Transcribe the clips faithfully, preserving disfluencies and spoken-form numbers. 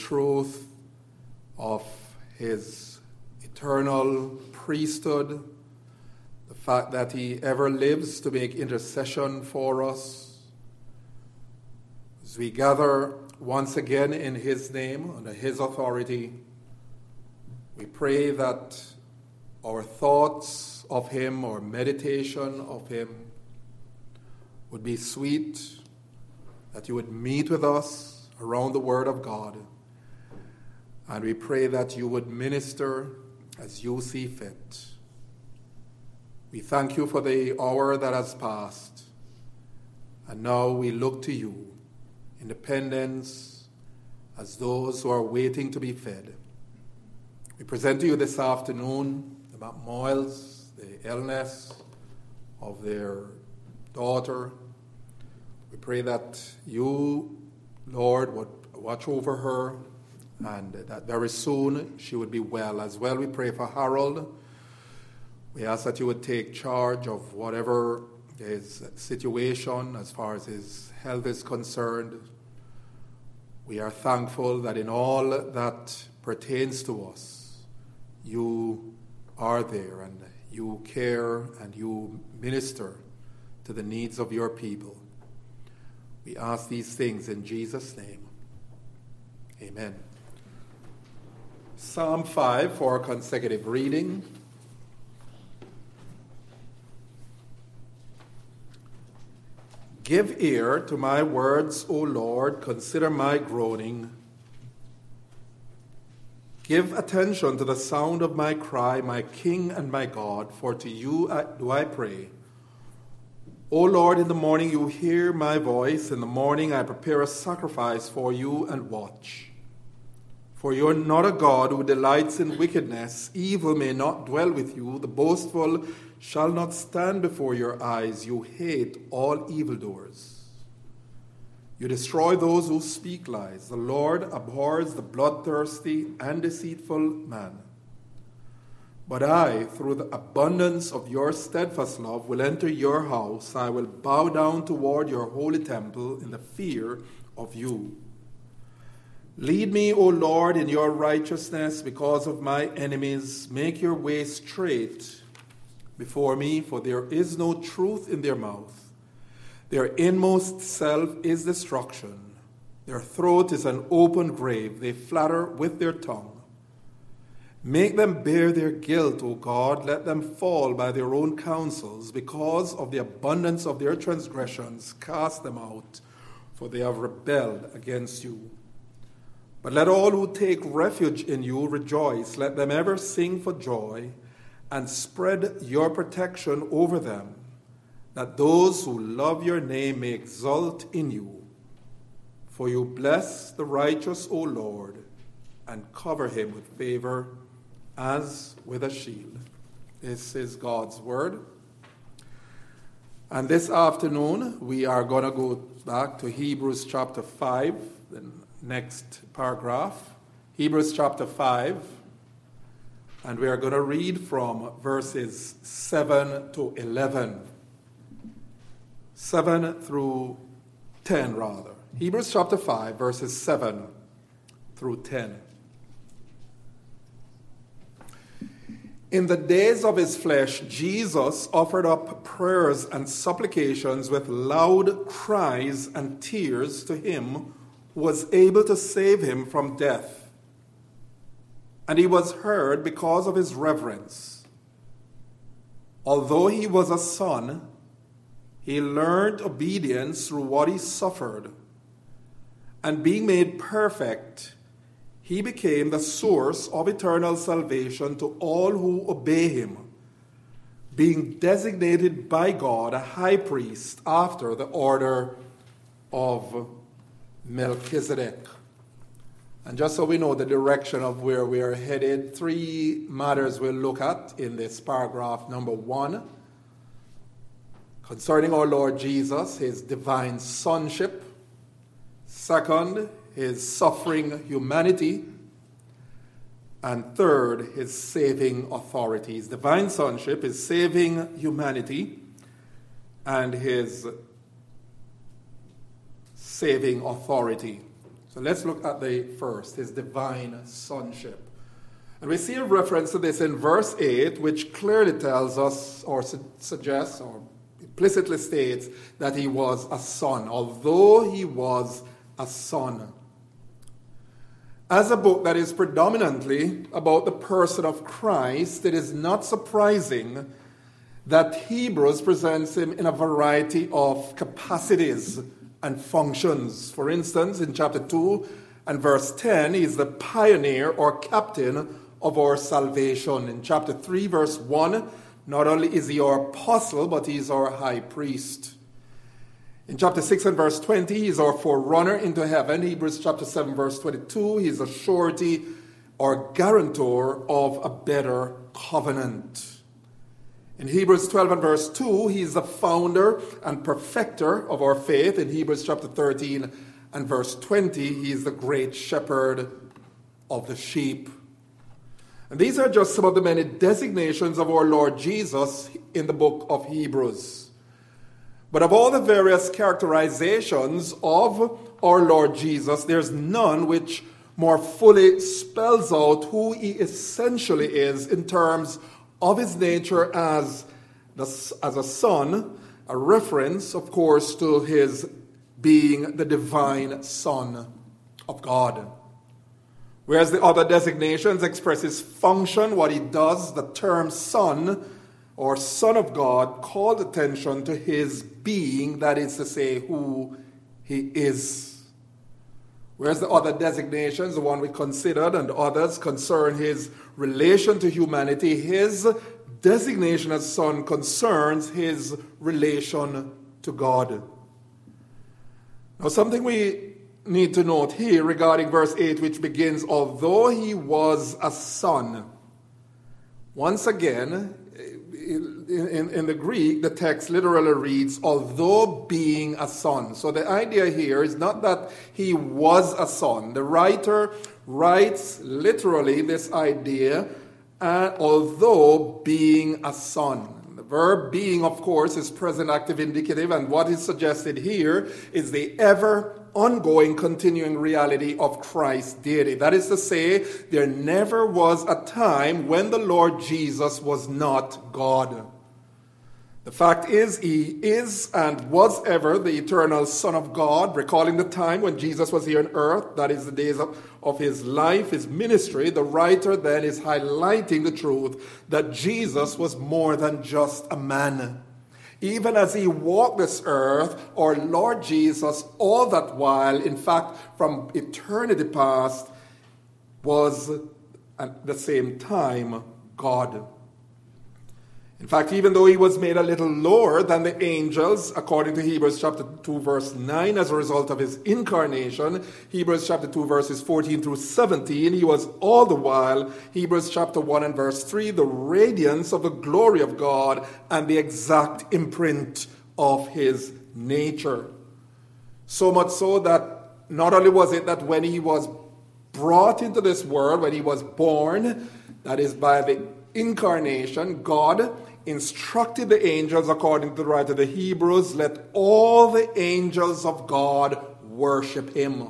truth of his eternal priesthood, the fact that he ever lives to make intercession for us. As we gather once again in his name, under his authority, we pray that our thoughts of him, our meditation of him, would be sweet, that you would meet with us around the Word of God. And we pray that you would minister as you see fit. We thank you for the hour that has passed. And now we look to you, independence, as those who are waiting to be fed. We present to you this afternoon the McMoyles, the illness of their daughter. We pray that you, Lord, would watch over her and that very soon she would be well. As well, we pray for Harold. We ask that you would take charge of whatever his situation as far as his health is concerned. We are thankful that in all that pertains to us, you are there and you care and you minister to the needs of your people. We ask these things in Jesus' name. Amen. Psalm five for consecutive reading. Give ear to my words, O Lord, consider my groaning. Give attention to the sound of my cry, my King and my God, for to you do I pray. O Lord, in the morning you hear my voice. In the morning I prepare a sacrifice for you and watch. For you are not a God who delights in wickedness. Evil may not dwell with you. The boastful shall not stand before your eyes. You hate all evildoers. You destroy those who speak lies. The Lord abhors the bloodthirsty and deceitful man. But I, through the abundance of your steadfast love, will enter your house. I will bow down toward your holy temple in the fear of you. Lead me, O Lord, in your righteousness because of my enemies. Make your way straight before me, for there is no truth in their mouth. Their inmost self is destruction. Their throat is an open grave. They flatter with their tongue. Make them bear their guilt, O God. Let them fall by their own counsels. Because of the abundance of their transgressions, cast them out, for they have rebelled against you. But let all who take refuge in you rejoice. Let them ever sing for joy and spread your protection over them, that those who love your name may exult in you. For you bless the righteous, O Lord, and cover him with favor as with a shield. This is God's word. And this afternoon, we are going to go back to Hebrews chapter five, the next paragraph. Hebrews chapter five. And we are going to read from verses seven to eleven. seven through ten, rather. Hebrews chapter five, verses seven through ten. In the days of his flesh, Jesus offered up prayers and supplications with loud cries and tears to him who was able to save him from death. And he was heard because of his reverence. Although he was a son, he learned obedience through what he suffered. And being made perfect, he became the source of eternal salvation to all who obey him, being designated by God a high priest after the order of Melchizedek. And just so we know the direction of where we are headed, three matters we'll look at in this paragraph. Number one, concerning our Lord Jesus, his divine sonship. Second, his suffering humanity. And third, his saving authority. His divine sonship, his saving humanity, and his saving authority. So let's look at the first, his divine sonship. And we see a reference to this in verse eight, which clearly tells us or su- suggests or implicitly states that he was a son, although he was a son. As a book that is predominantly about the person of Christ, it is not surprising that Hebrews presents him in a variety of capacities and functions. For instance, in chapter two and verse ten, he is the pioneer or captain of our salvation. In chapter three, verse one, not only is he our apostle, but he is our high priest. In chapter six and verse twenty, he is our forerunner into heaven. Hebrews chapter seven, verse twenty-two, he is a surety or guarantor of a better covenant. In Hebrews twelve and verse two, he is the founder and perfecter of our faith. In Hebrews chapter thirteen and verse twenty, he is the great shepherd of the sheep. And these are just some of the many designations of our Lord Jesus in the book of Hebrews. But of all the various characterizations of our Lord Jesus, there's none which more fully spells out who he essentially is in terms of his nature as, the, as a son, a reference, of course, to his being the divine Son of God. Whereas the other designations express his function, what he does, the term son or Son of God called attention to his being, that is to say, who he is. Whereas the other designations, the one we considered and others, concern his relation to humanity, his designation as Son concerns his relation to God. Now, something we need to note here regarding verse eight, which begins, although he was a son. Once again, in, in, in the Greek, the text literally reads, although being a son. So the idea here is not that he was a son. The writer writes literally this idea, uh, although being a son. The verb being, of course, is present active indicative, and what is suggested here is the ever ongoing, continuing reality of Christ's deity. That is to say, there never was a time when the Lord Jesus was not God. The fact is, he is and was ever the eternal Son of God, recalling the time when Jesus was here on earth, that is the days of, of his life, his ministry. The writer then is highlighting the truth that Jesus was more than just a man. Even as he walked this earth, our Lord Jesus, all that while, in fact, from eternity past, was at the same time God. In fact, even though he was made a little lower than the angels, according to Hebrews chapter two, verse nine, as a result of his incarnation, Hebrews chapter two, verses fourteen through seventeen, he was all the while, Hebrews chapter one and verse three, the radiance of the glory of God and the exact imprint of his nature. So much so that not only was it that when he was brought into this world, when he was born, that is by the incarnation, God instructed the angels, according to the writer of the Hebrews, let all the angels of God worship him.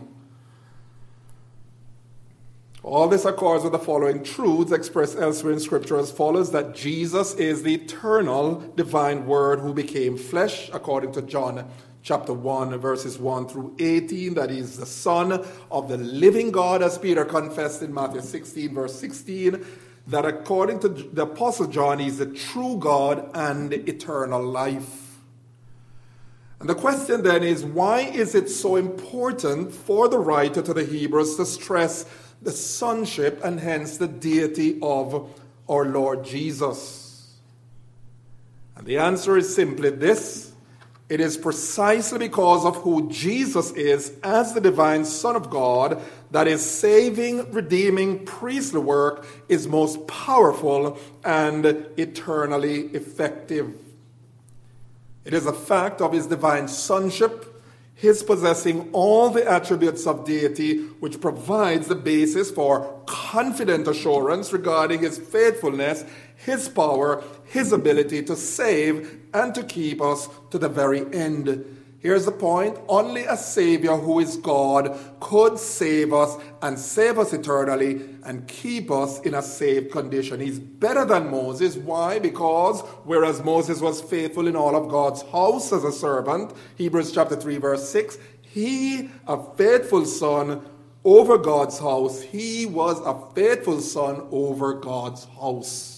All this accords with the following truths expressed elsewhere in Scripture as follows, that Jesus is the eternal divine Word who became flesh, according to John chapter one, verses one through eighteen, that he is the Son of the living God, as Peter confessed in Matthew sixteen, verse sixteen, that according to the Apostle John, he is the true God and eternal life. And the question then is, why is it so important for the writer to the Hebrews to stress the sonship and hence the deity of our Lord Jesus? And the answer is simply this. It is precisely because of who Jesus is as the divine Son of God that his saving, redeeming, priestly work is most powerful and eternally effective. It is a fact of his divine sonship, his possessing all the attributes of deity, which provides the basis for confident assurance regarding his faithfulness, his power, his ability to save and to keep us to the very end. Here's the point. Only a Savior who is God could save us and save us eternally and keep us in a safe condition. He's better than Moses. Why? Because whereas Moses was faithful in all of God's house as a servant, Hebrews chapter three verse six, he, a faithful son over God's house, he was a faithful son over God's house.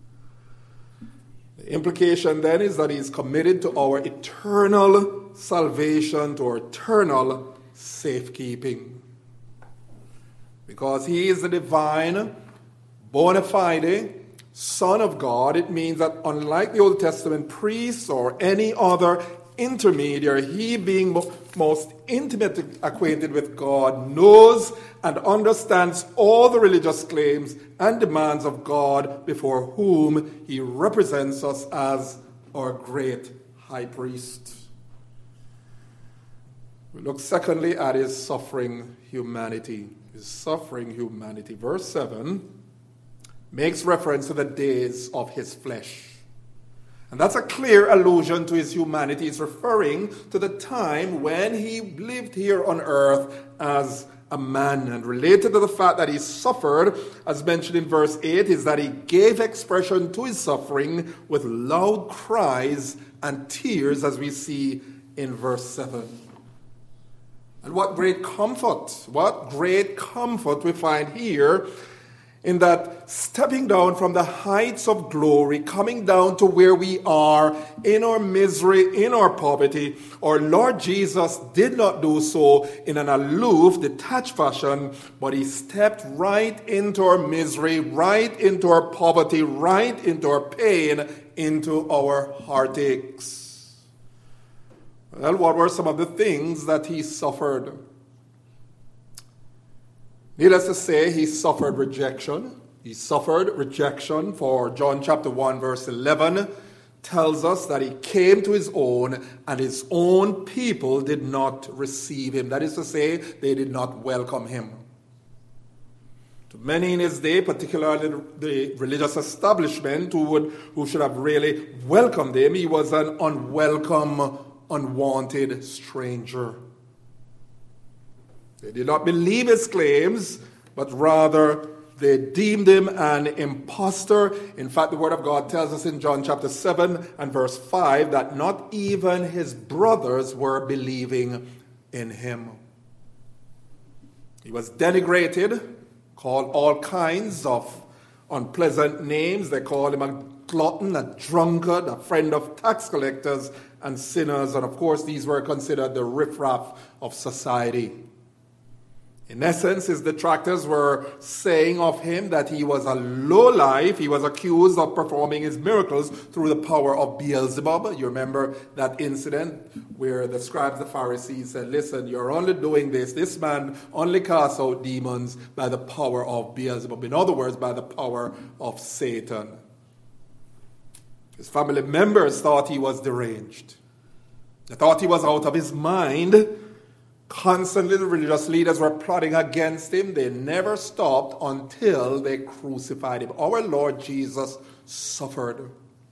The implication then is that he is committed to our eternal salvation, to our eternal safekeeping. Because he is the divine, bona fide Son of God, it means that unlike the Old Testament priests or any other intermediary, he being most intimately acquainted with God, knows and understands all the religious claims and demands of God before whom he represents us as our great high priest. We look secondly at his suffering humanity. His suffering humanity. Verse seven makes reference to the days of his flesh. And that's a clear allusion to his humanity. It's referring to the time when he lived here on earth as a man. And related to the fact that he suffered, as mentioned in verse eight, is that he gave expression to his suffering with loud cries and tears, as we see in verse seven. And what great comfort, what great comfort we find here in that stepping down from the heights of glory, coming down to where we are in our misery, in our poverty, our Lord Jesus did not do so in an aloof, detached fashion, but he stepped right into our misery, right into our poverty, right into our pain, into our heartaches. Well, what were some of the things that he suffered? Needless to say, he suffered rejection. He suffered rejection, for John chapter one verse eleven tells us that he came to his own and his own people did not receive him. That is to say, they did not welcome him. To many in his day, particularly the religious establishment who would, who should have really welcomed him, he was an unwelcome, unwanted stranger. They did not believe his claims, but rather they deemed him an impostor. In fact, the Word of God tells us in John chapter seven and verse five that not even his brothers were believing in him. He was denigrated, called all kinds of unpleasant names. They called him a glutton, a drunkard, a friend of tax collectors and sinners. And of course, these were considered the riffraff of society. In essence, his detractors were saying of him that he was a lowlife. He was accused of performing his miracles through the power of Beelzebub. You remember that incident where the scribes, the Pharisees said, listen, you're only doing this. This man only casts out demons by the power of Beelzebub. In other words, by the power of Satan. His family members thought he was deranged. They thought he was out of his mind. Constantly, the religious leaders were plotting against him. They never stopped until they crucified him. Our Lord Jesus suffered.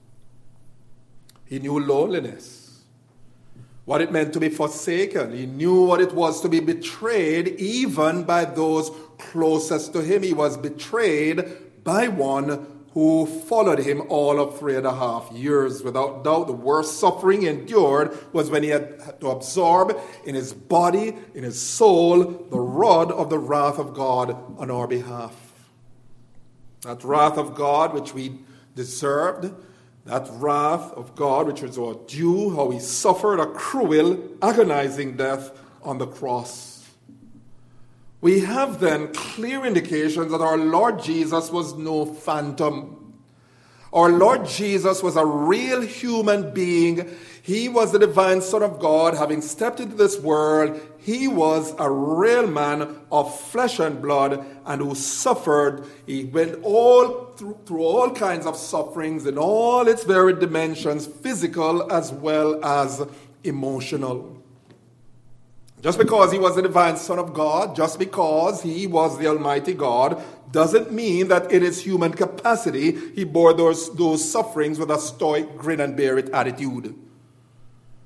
He knew loneliness, what it meant to be forsaken. He knew what it was to be betrayed, even by those closest to him. He was betrayed by one who followed him all of three and a half years. Without doubt, the worst suffering he endured was when he had to absorb in his body, in his soul, the rod of the wrath of God on our behalf. That wrath of God which we deserved, that wrath of God which was our due, how he suffered a cruel, agonizing death on the cross. We have then clear indications that our Lord Jesus was no phantom. Our Lord Jesus was a real human being. He was the divine Son of God, having stepped into this world. He was a real man of flesh and blood and who suffered. He went all through, through all kinds of sufferings in all its varied dimensions, physical as well as emotional. Just because he was the divine Son of God, just because he was the Almighty God, doesn't mean that in his human capacity he bore those, those sufferings with a stoic grin and bear it attitude.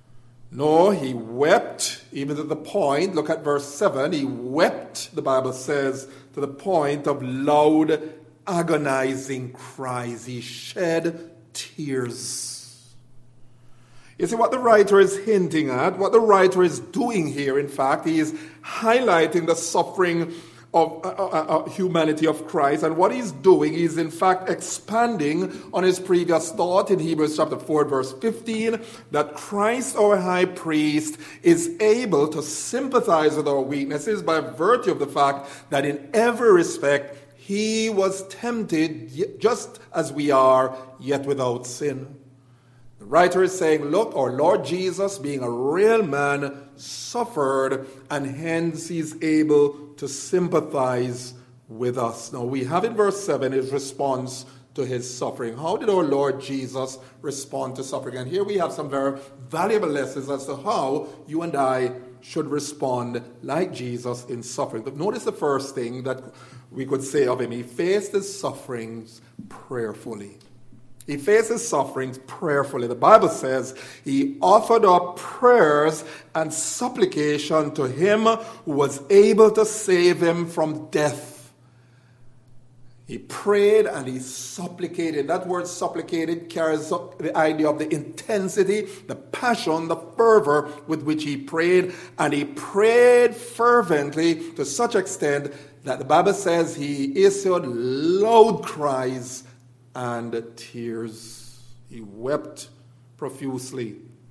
No, he wept, even to the point, look at verse seven, he wept, the Bible says, to the point of loud, agonizing cries. He shed tears. You see what the writer is hinting at, what the writer is doing here, in fact, he is highlighting the suffering of uh, uh, uh, humanity of Christ, and what he's doing is in fact expanding on his previous thought in Hebrews chapter four verse fifteen, that Christ our high priest is able to sympathize with our weaknesses by virtue of the fact that in every respect he was tempted just as we are, yet without sin. The writer is saying, look, our Lord Jesus, being a real man, suffered, and hence he's able to sympathize with us. Now, we have in verse seven his response to his suffering. How did our Lord Jesus respond to suffering? And here we have some very valuable lessons as to how you and I should respond like Jesus in suffering. But notice the first thing that we could say of him. He faced his sufferings prayerfully. He faced his sufferings prayerfully. The Bible says he offered up prayers and supplication to him who was able to save him from death. He prayed and he supplicated. That word supplicated carries up the idea of the intensity, the passion, the fervor with which he prayed. And he prayed fervently to such extent that the Bible says he issued loud cries and tears. He wept profusely.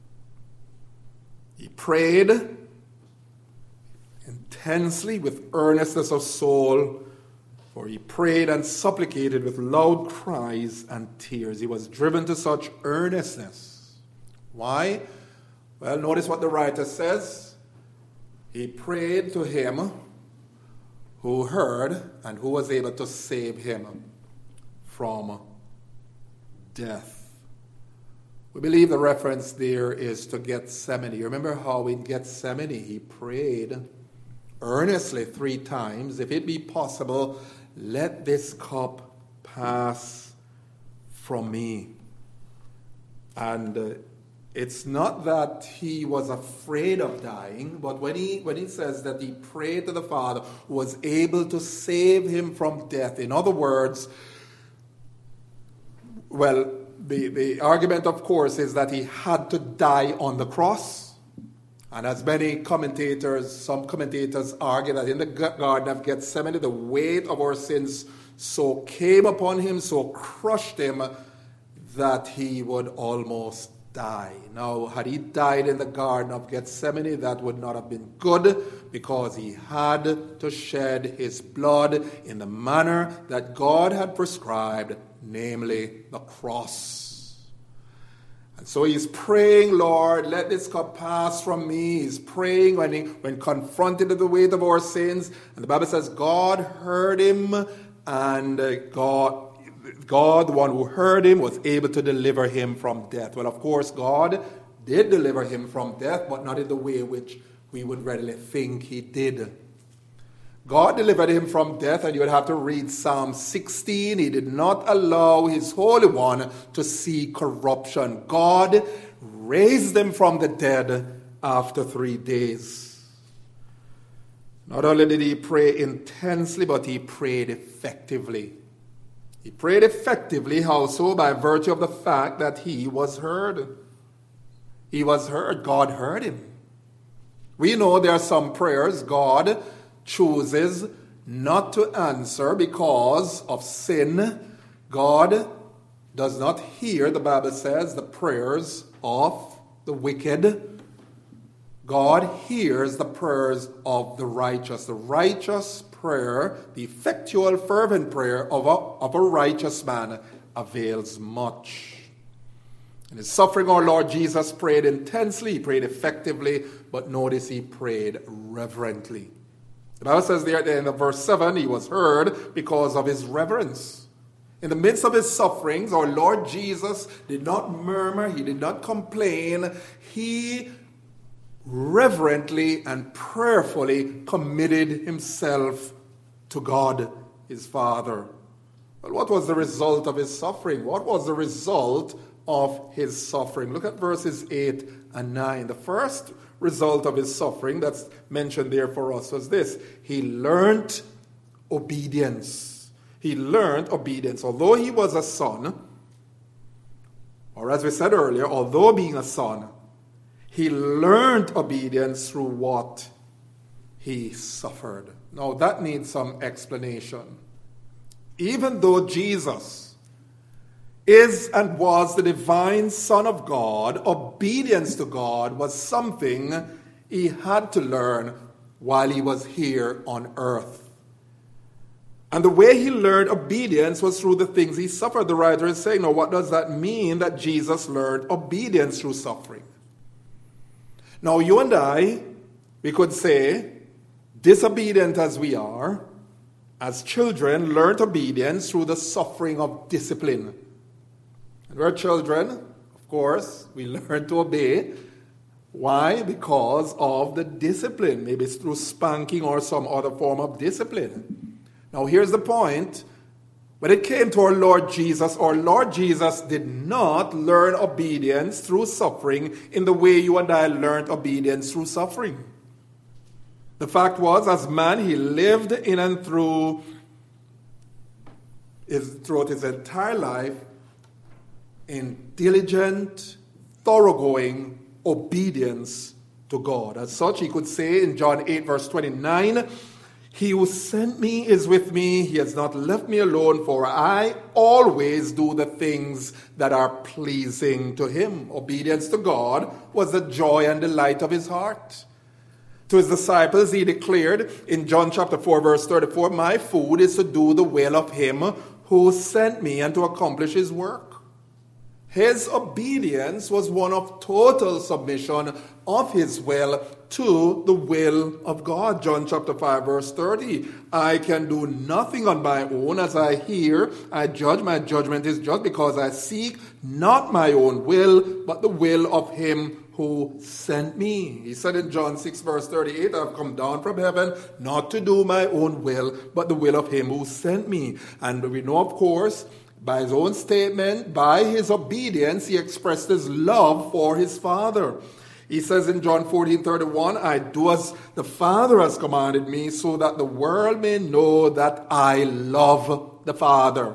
He prayed intensely with earnestness of soul, for he prayed and supplicated with loud cries and tears. He was driven to such earnestness. Why? Well, notice what the writer says. He prayed to him who heard and who was able to save him from death. We believe the reference there is to Gethsemane. You remember how in Gethsemane he prayed earnestly three times, if it be possible, let this cup pass from me. And uh, it's not that he was afraid of dying, but when he when he says that he prayed to the Father who was able to save him from death, in other words, well, the, the argument, of course, is that he had to die on the cross. And as many commentators, some commentators argue that in the Garden of Gethsemane, the weight of our sins so came upon him, so crushed him, that he would almost die. Now, had he died in the Garden of Gethsemane, that would not have been good, because he had to shed his blood in the manner that God had prescribed, namely the cross. And so he's praying, Lord, let this cup pass from me. He's praying when, he, when confronted with the weight of our sins. And the Bible says God heard him, and uh, God God, the one who heard him, was able to deliver him from death. Well, of course, God did deliver him from death, but not in the way which we would readily think he did. God delivered him from death, and you would have to read Psalm sixteen. He did not allow his Holy One to see corruption. God raised him from the dead after three days. Not only did he pray intensely, but he prayed effectively. He prayed effectively also by virtue of the fact that he was heard. He was heard. God heard him. We know there are some prayers God chooses not to answer because of sin. God does not hear, the Bible says, the prayers of the wicked. God hears the prayers of the righteous. The righteous prayer, the effectual, fervent prayer of a, of a righteous man avails much. In his suffering, our Lord Jesus prayed intensely, he prayed effectively, but notice he prayed reverently. The Bible says there at the end of verse seven, he was heard because of his reverence. In the midst of his sufferings, our Lord Jesus did not murmur, he did not complain. He reverently and prayerfully committed himself to God, his Father. Well, what was the result of his suffering? What was the result of his suffering. Look at verses eight and nine. The first result of his suffering that's mentioned there for us was this. He learned obedience. He learned obedience. Although he was a son, or as we said earlier, although being a son, he learned obedience through what he suffered. Now that needs some explanation. Even though Jesus is and was the divine Son of God, obedience to God was something he had to learn while he was here on earth. And the way he learned obedience was through the things he suffered. The writer is saying, now what does that mean that Jesus learned obedience through suffering? Now you and I, we could say, disobedient as we are, as children, learned obedience through the suffering of discipline. And we're children, of course, we learn to obey. Why? Because of the discipline. Maybe it's through spanking or some other form of discipline. Now here's the point. When it came to our Lord Jesus, our Lord Jesus did not learn obedience through suffering in the way you and I learned obedience through suffering. The fact was, as man, he lived in and through his, throughout his entire life in diligent, thoroughgoing obedience to God. As such, he could say in John eight, verse twenty-nine, he who sent me is with me. He has not left me alone, for I always do the things that are pleasing to him. Obedience to God was the joy and delight of his heart. To his disciples, he declared in John chapter four, verse thirty-four, my food is to do the will of him who sent me and to accomplish his work. His obedience was one of total submission of his will to the will of God. John chapter five, verse thirty, I can do nothing on my own. As I hear, I judge. My judgment is just because I seek not my own will, but the will of him who sent me. He said in John six, verse thirty-eight, I have come down from heaven not to do my own will, but the will of him who sent me. And we know, of course, by his own statement, by his obedience, he expressed his love for his Father. He says in John fourteen, thirty-one, I do as the Father has commanded me, so that the world may know that I love the Father.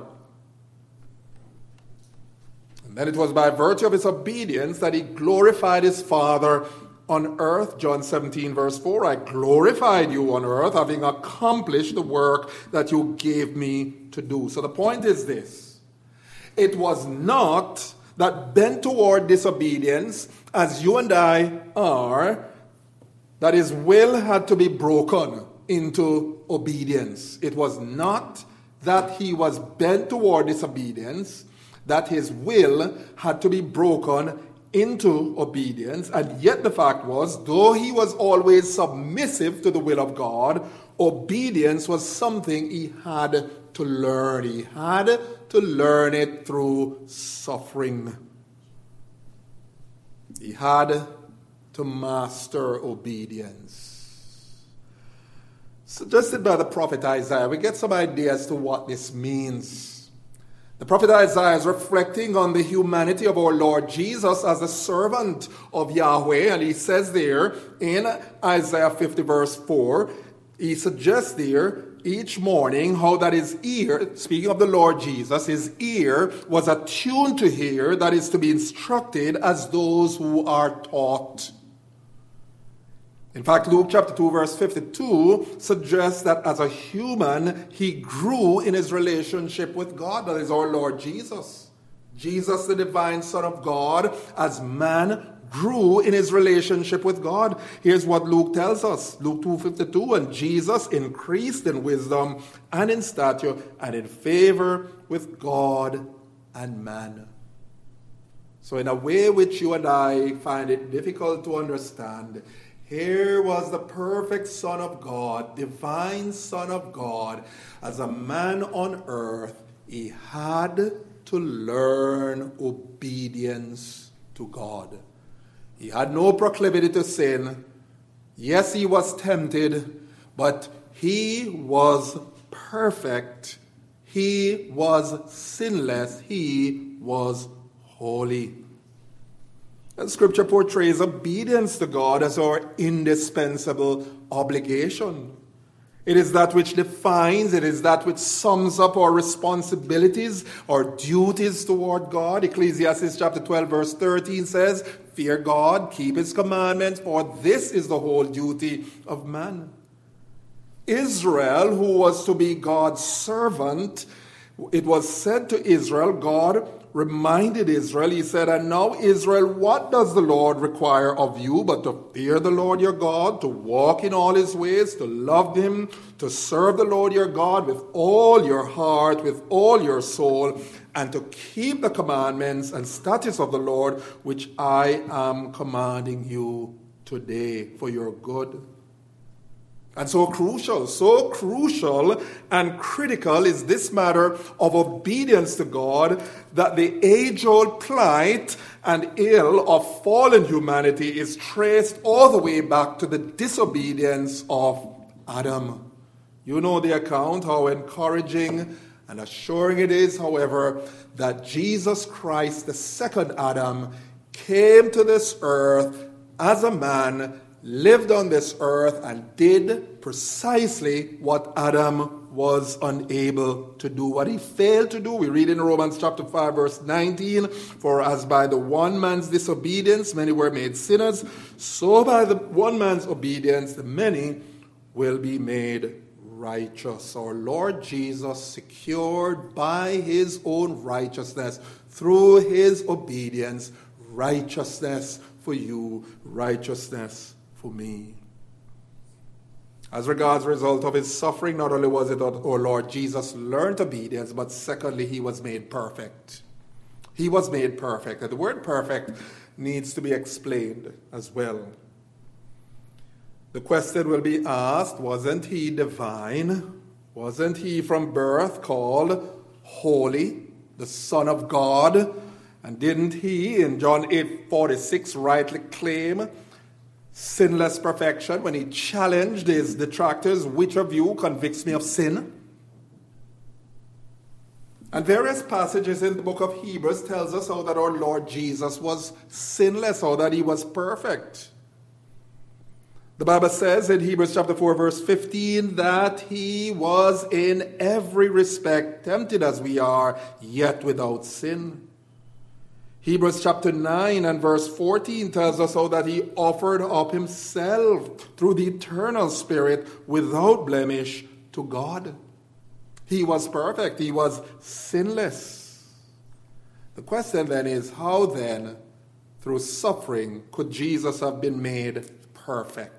And then it was by virtue of his obedience that he glorified his Father on earth. John seventeen, verse four, I glorified you on earth, having accomplished the work that you gave me to do. So the point is this. It was not that bent toward disobedience, as you and I are, that his will had to be broken into obedience. It was not that he was bent toward disobedience, that his will had to be broken into obedience. And yet the fact was, though he was always submissive to the will of God, obedience was something he had to learn. He had to learn it through suffering. He had to master obedience. Suggested by the prophet Isaiah, we get some idea as to what this means. The prophet Isaiah is reflecting on the humanity of our Lord Jesus as a servant of Yahweh, and he says there in Isaiah fifty, verse four, he suggests there each morning how that his ear, speaking of the Lord Jesus, his ear was attuned to hear, that is to be instructed as those who are taught. In fact, Luke chapter two, verse fifty-two suggests that as a human, he grew in his relationship with God. That is our Lord Jesus. Jesus, the divine Son of God, as man, grew in his relationship with God. Here's what Luke tells us. Luke two fifty-two, and Jesus increased in wisdom and in stature and in favor with God and man. So in a way which you and I find it difficult to understand, here was the perfect Son of God, divine Son of God. As a man on earth, he had to learn obedience to God. He had no proclivity to sin. Yes, he was tempted, but he was perfect. He was sinless. He was holy. And Scripture portrays obedience to God as our indispensable obligation. It is that which defines, it is that which sums up our responsibilities, our duties toward God. Ecclesiastes chapter twelve verse thirteen says, fear God, keep his commandments, for this is the whole duty of man. Israel, who was to be God's servant, it was said to Israel, God reminded Israel, he said, and now Israel, what does the Lord require of you but to fear the Lord your God, to walk in all his ways, to love him, to serve the Lord your God with all your heart, with all your soul, and to keep the commandments and statutes of the Lord, which I am commanding you today for your good. And so crucial, so crucial and critical is this matter of obedience to God that the age-old plight and ill of fallen humanity is traced all the way back to the disobedience of Adam. You know the account, how encouraging and assuring it is, however, that Jesus Christ, the second Adam, came to this earth as a man, lived on this earth and did precisely what Adam was unable to do, what he failed to do. We read in Romans chapter five verse nineteen, for as by the one man's disobedience many were made sinners, so by the one man's obedience the many will be made righteous. Our Lord Jesus secured by his own righteousness through his obedience, righteousness for you, righteousness for me. As regards the result of his suffering, not only was it that our Lord Jesus learned obedience, but secondly, he was made perfect. He was made perfect. And the word perfect needs to be explained as well. The question will be asked, wasn't he divine? Wasn't he from birth called holy, the Son of God? And didn't he, in John eight forty-six, rightly claim sinless perfection when he challenged his detractors, which of you convicts me of sin? And various passages in the book of Hebrews tells us how that our Lord Jesus was sinless, how that he was perfect. The Bible says in Hebrews chapter four verse fifteen that he was in every respect tempted as we are, yet without sin. Hebrews chapter nine and verse fourteen tells us how that he offered up himself through the eternal Spirit without blemish to God. He was perfect. He was sinless. The question then is, how then, through suffering, could Jesus have been made perfect?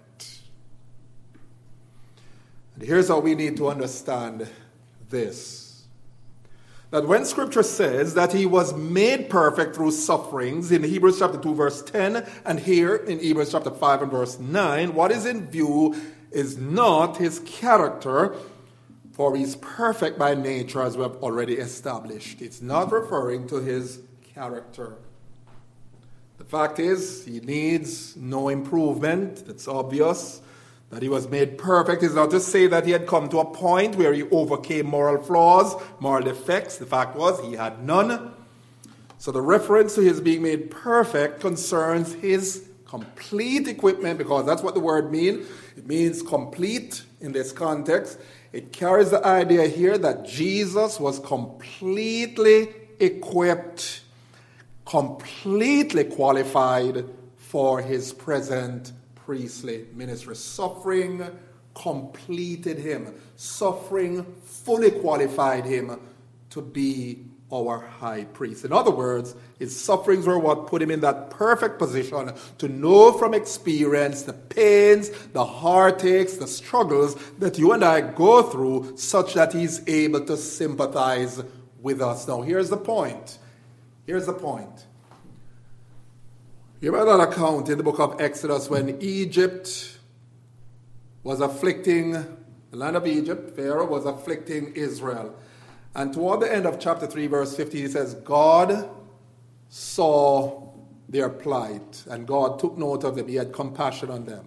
And here's how we need to understand this. That when Scripture says that he was made perfect through sufferings in Hebrews chapter two verse ten and here in Hebrews chapter five and verse nine, what is in view is not his character, for he's perfect by nature as we have already established. It's not referring to his character. The fact is he needs no improvement. It's obvious. That he was made perfect is not to say that he had come to a point where he overcame moral flaws, moral defects. The fact was he had none. So the reference to his being made perfect concerns his complete equipment, because that's what the word means. It means complete in this context. It carries the idea here that Jesus was completely equipped, completely qualified for his present priestly ministry. Suffering completed him. Suffering fully qualified him to be our high priest. In other words, his sufferings were what put him in that perfect position to know from experience the pains, the heartaches, the struggles that you and I go through, such that he's able to sympathize with us. Now, here's the point. Here's the point. You remember that account in the book of Exodus when Egypt was afflicting, the land of Egypt, Pharaoh was afflicting Israel. And toward the end of chapter three, verse fifteen, it says, God saw their plight, and God took note of them. He had compassion on them.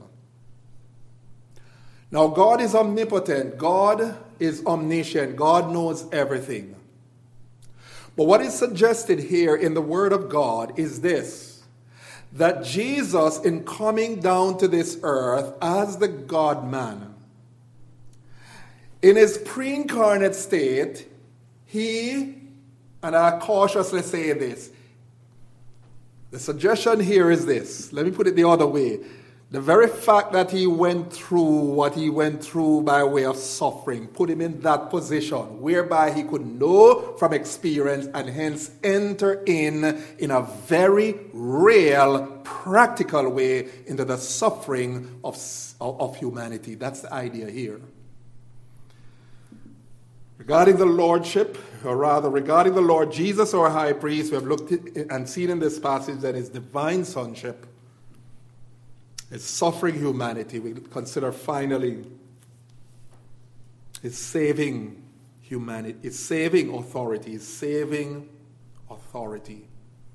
Now, God is omnipotent. God is omniscient. God knows everything. But what is suggested here in the Word of God is this, that Jesus, in coming down to this earth as the God-man, in his pre-incarnate state, he, and I cautiously say this, the suggestion here is this, let me put it the other way. The very fact that he went through what he went through by way of suffering put him in that position whereby he could know from experience and hence enter in in a very real, practical way into the suffering of, of humanity. That's the idea here. Regarding the lordship, or rather regarding the Lord Jesus, our high priest, we have looked at and seen in this passage that his divine sonship, his suffering humanity. We consider finally his saving humanity, his saving authority, his saving authority.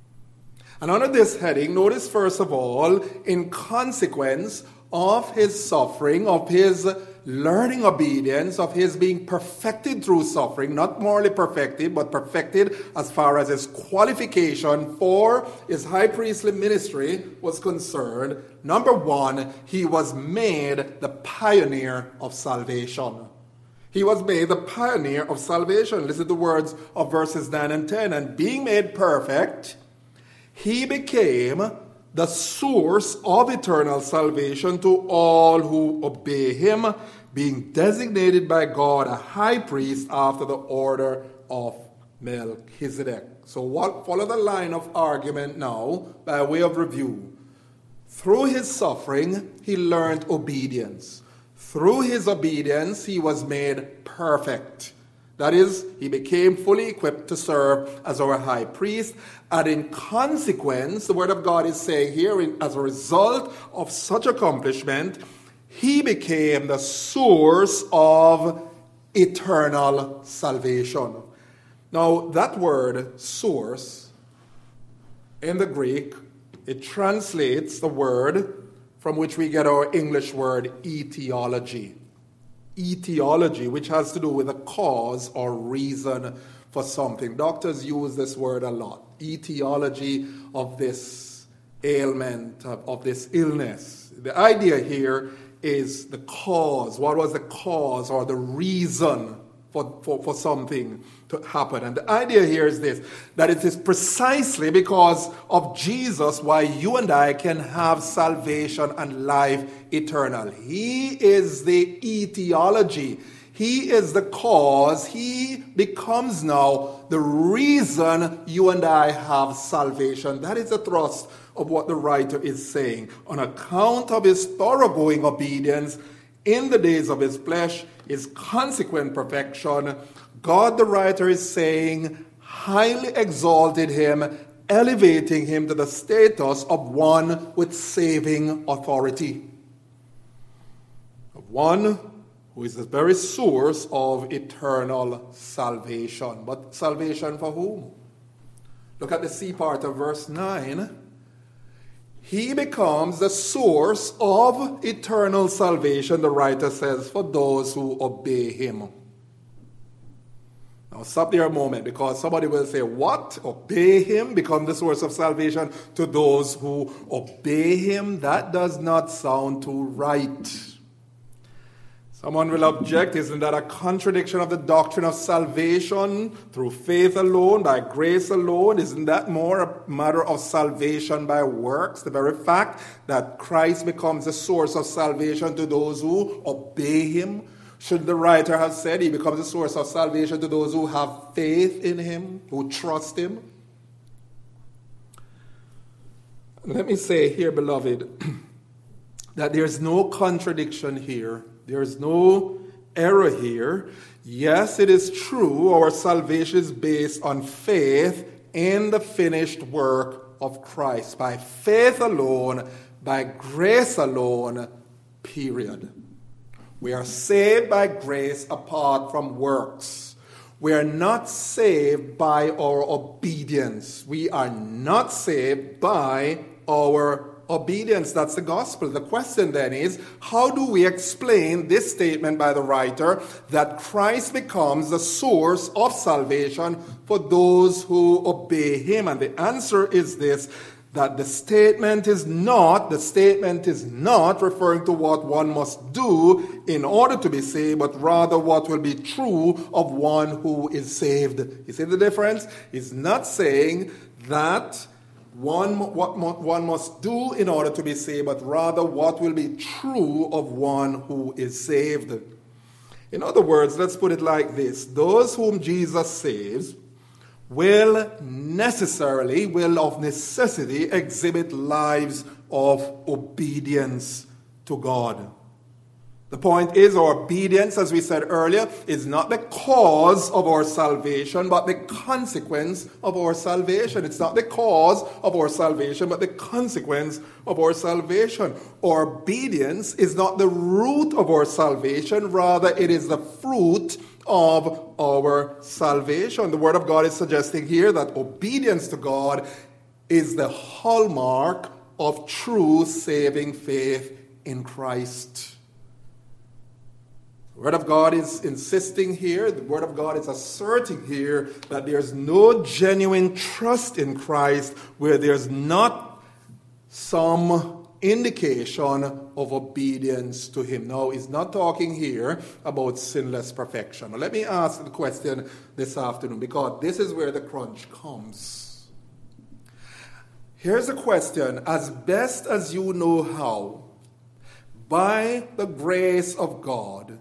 And under this heading, notice first of all, in consequence of his suffering, of his learning obedience, of his being perfected through suffering, not morally perfected, but perfected as far as his qualification for his high priestly ministry was concerned. Number one, he was made the pioneer of salvation. He was made the pioneer of salvation. Listen to the words of verses nine and ten. And being made perfect, he became the source of eternal salvation to all who obey him, being designated by God a high priest after the order of Melchizedek. So what, follow the line of argument now by way of review. Through his suffering, he learned obedience. Through his obedience, he was made perfect. That is, he became fully equipped to serve as our high priest. And in consequence, the word of God is saying here, as a result of such accomplishment, he became the source of eternal salvation. Now, that word, source, in the Greek, it translates the word from which we get our English word etiology. Etiology, which has to do with a cause or reason for something. Doctors use this word a lot. Etiology of this ailment, of, of this illness. The idea here is the cause. What was the cause or the reason for, for, for something to happen? And the idea here is this, that it is precisely because of Jesus why you and I can have salvation and life eternal. He is the etiology. He is the cause. He becomes now the reason you and I have salvation. That is the thrust of what the writer is saying. On account of his thoroughgoing obedience in the days of his flesh, his consequent perfection, God the writer is saying, highly exalted him, elevating him to the status of one with saving authority. Of one who is the very source of eternal salvation. But salvation for whom? Look at the C part of verse nine. He becomes the source of eternal salvation, the writer says, for those who obey him. Now stop there a moment, because somebody will say, what? Obey him? Become the source of salvation to those who obey him? That does not sound too right. Someone will object, isn't that a contradiction of the doctrine of salvation through faith alone, by grace alone? Isn't that more a matter of salvation by works? The very fact that Christ becomes the source of salvation to those who obey him. Should the writer have said he becomes the source of salvation to those who have faith in him, who trust him? Let me say here, beloved, that there's no contradiction here. There's no error here. Yes, it is true, our salvation is based on faith in the finished work of Christ. By faith alone, by grace alone, period. We are saved by grace apart from works. We are not saved by our obedience. We are not saved by our Obedience, that's the gospel. The question then is, how do we explain this statement by the writer that Christ becomes the source of salvation for those who obey him? And the answer is this, that the statement is not, the statement is not referring to what one must do in order to be saved, but rather what will be true of one who is saved. You see the difference? It's not saying that One, what one must do in order to be saved, but rather what will be true of one who is saved. In other words, let's put it like this. Those whom Jesus saves will necessarily, will of necessity exhibit lives of obedience to God. The point is, our obedience, as we said earlier, is not the cause of our salvation, but the consequence of our salvation. It's not the cause of our salvation, but the consequence of our salvation. Our obedience is not the root of our salvation, rather it is the fruit of our salvation. The Word of God is suggesting here that obedience to God is the hallmark of true saving faith in Christ. The Word of God is insisting here, the Word of God is asserting here that there's no genuine trust in Christ where there's not some indication of obedience to him. Now, he's not talking here about sinless perfection. Now, let me ask the question this afternoon, because this is where the crunch comes. Here's a question: as best as you know how, by the grace of God,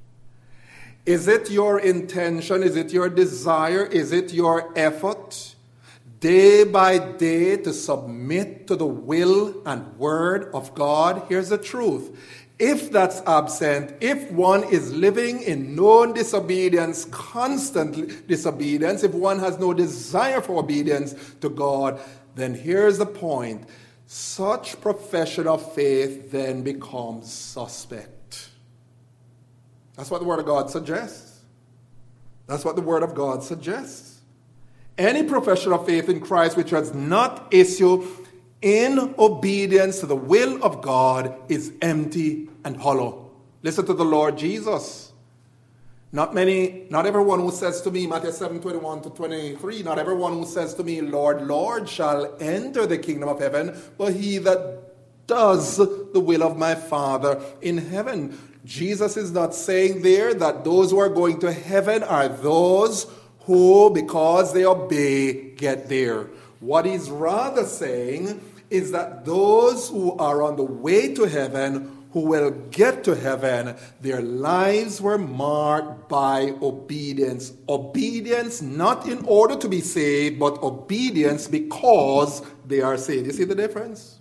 is it your intention, is it your desire, is it your effort, day by day, to submit to the will and word of God? Here's the truth. If that's absent, if one is living in known disobedience, constant disobedience, if one has no desire for obedience to God, then here's the point. Such profession of faith then becomes suspect. That's what the Word of God suggests. That's what the Word of God suggests. Any profession of faith in Christ which does not issue in obedience to the will of God is empty and hollow. Listen to the Lord Jesus. Not many, not everyone who says to me, Matthew seven, twenty-one to twenty-three, not everyone who says to me, Lord, Lord, shall enter the kingdom of heaven, but he that does the will of my Father in heaven. Jesus is not saying there that those who are going to heaven are those who, because they obey, get there. What he's rather saying is that those who are on the way to heaven, who will get to heaven, their lives were marked by obedience. Obedience not in order to be saved, but obedience because they are saved. You see the difference?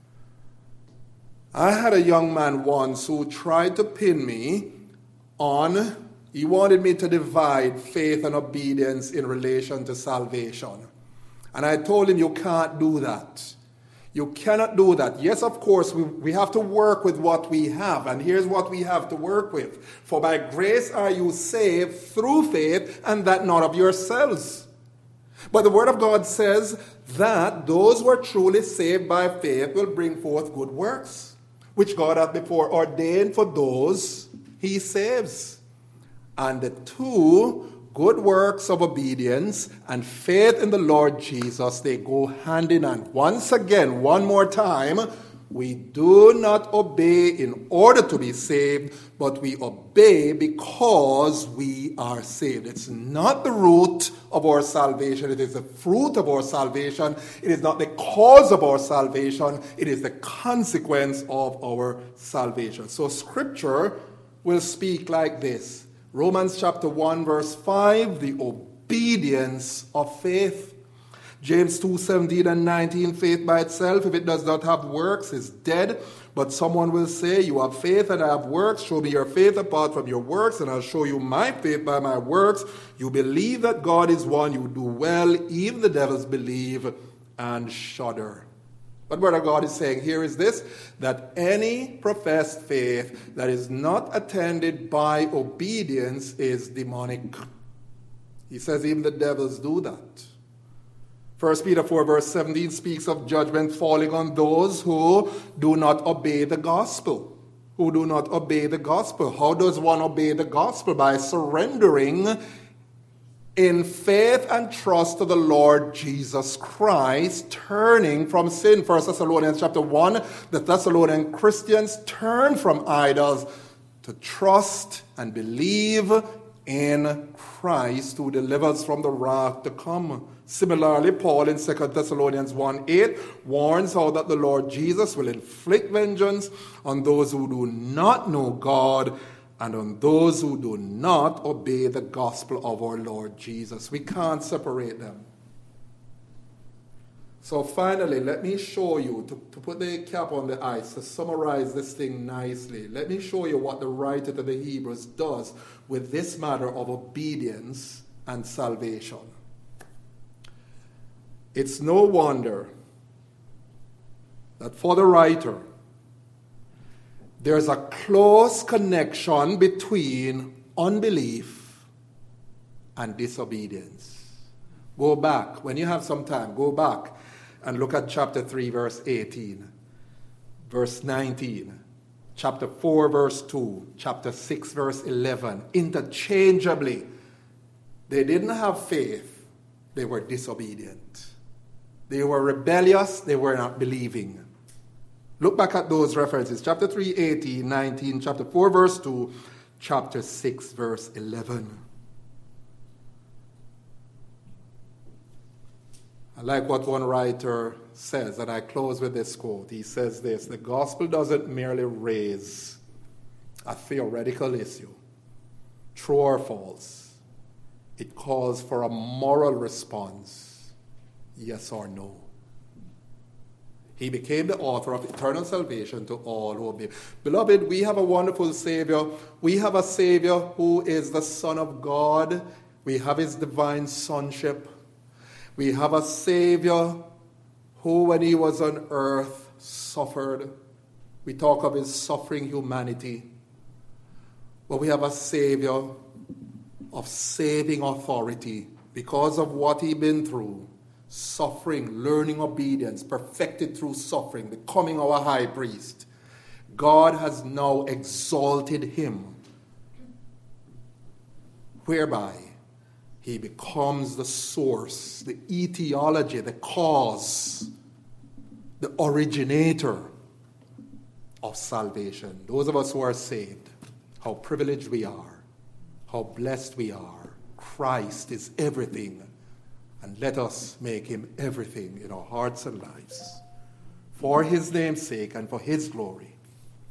I had a young man once who tried to pin me on, he wanted me to divide faith and obedience in relation to salvation. And I told him, you can't do that. You cannot do that. Yes, of course, we, we have to work with what we have. And here's what we have to work with. For by grace are you saved through faith, and that not of yourselves. But the Word of God says that those who are truly saved by faith will bring forth good works, which God hath before ordained for those he saves. And the two, good works of obedience and faith in the Lord Jesus, they go hand in hand. Once again, one more time, we do not obey in order to be saved, but we obey because we are saved. It's not the root of our salvation. It is the fruit of our salvation. It is not the cause of our salvation. It is the consequence of our salvation. So Scripture will speak like this. Romans chapter one, verse five, the obedience of faith. James two, seventeen and nineteen, faith by itself, if it does not have works, is dead. But someone will say, you have faith and I have works. Show me your faith apart from your works, and I'll show you my faith by my works. You believe that God is one, you do well. Even the devils believe and shudder. But what God is saying here is this, that any professed faith that is not attended by obedience is demonic. He says even the devils do that. First Peter four verse seventeen speaks of judgment falling on those who do not obey the gospel. Who do not obey the gospel. How does one obey the gospel? By surrendering in faith and trust to the Lord Jesus Christ, turning from sin. First Thessalonians chapter one, the Thessalonian Christians turned from idols to trust and believe in Christ, who delivers from the wrath to come. Similarly, Paul in Second Thessalonians one eight warns how that the Lord Jesus will inflict vengeance on those who do not know God and on those who do not obey the gospel of our Lord Jesus. We can't separate them. So finally, let me show you, to, to put the cap on the ice, to summarize this thing nicely, let me show you what the writer to the Hebrews does with this matter of obedience and salvation. It's no wonder that for the writer, there's a close connection between unbelief and disobedience. Go back, when you have some time, go back and look at chapter three, verse eighteen, verse nineteen, chapter four, verse two, chapter six, verse eleven. Interchangeably, they didn't have faith, they were disobedient. They were rebellious, they were not believing. Look back at those references. Chapter three, eighteen, nineteen, chapter four, verse two, chapter six, verse eleven. I like what one writer says, and I close with this quote. He says this: the gospel doesn't merely raise a theoretical issue, true or false. It calls for a moral response, yes or no. He became the author of eternal salvation to all who obey. Beloved, we have a wonderful Savior. We have a Savior who is the Son of God. We have his divine sonship. We have a Savior who, when he was on earth, suffered. We talk of his suffering humanity. But we have a Savior of saving authority because of what he'd been through. Suffering, learning obedience, perfected through suffering, becoming our high priest. God has now exalted him, whereby he becomes the source, the etiology, the cause, the originator of salvation. Those of us who are saved, how privileged we are, how blessed we are. Christ is everything. And let us make him everything in our hearts and lives. For his name's sake and for his glory.